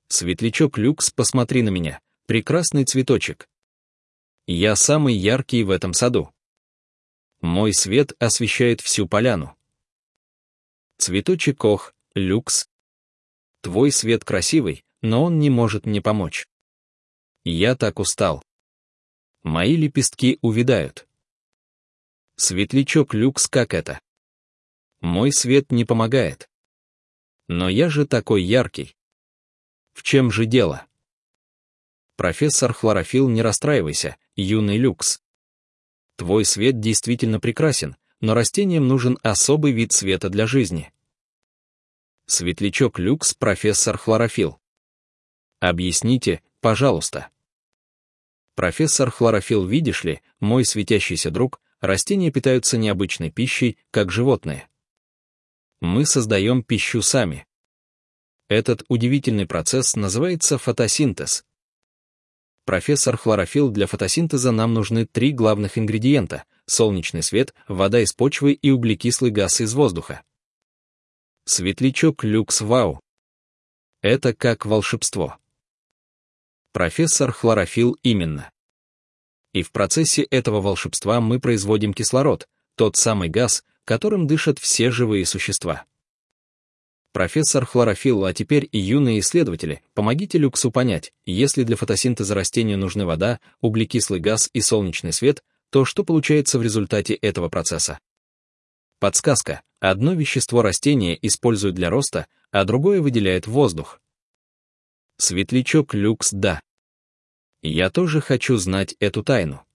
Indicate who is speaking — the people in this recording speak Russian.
Speaker 1: Светлячок люкс, посмотри на меня, прекрасный цветочек. Я самый яркий в этом саду. Мой свет освещает всю поляну. Цветочек ох, люкс. Твой свет красивый, но он не может мне помочь. Я так устал. Мои лепестки увядают. Светлячок люкс, как это? Мой свет не помогает. Но я же такой яркий. В чем же дело? Профессор Хлорофилл, не расстраивайся, юный люкс. Твой свет действительно прекрасен, но растениям нужен особый вид света для жизни. Светлячок люкс, профессор Хлорофилл. Объясните, пожалуйста. Профессор Хлорофилл, видишь ли, мой светящийся друг, растения питаются необычной пищей, как животные. Мы создаем пищу сами. Этот удивительный процесс называется фотосинтез. Профессор Хлорофилл, для фотосинтеза нам нужны 3 главных ингредиента: солнечный свет, вода из почвы и углекислый газ из воздуха. Светлячок люкс, вау! Это как волшебство. Профессор Хлорофилл, именно. И в процессе этого волшебства мы производим кислород, тот самый газ, которым дышат все живые существа. Профессор Хлорофилл, а теперь и юные исследователи, помогите люксу понять, если для фотосинтеза растению нужны вода, углекислый газ и солнечный свет, то что получается в результате этого процесса? Подсказка: одно вещество растения использует для роста, а другое выделяет воздух. Светлячок люкс, да. Я тоже хочу знать эту тайну.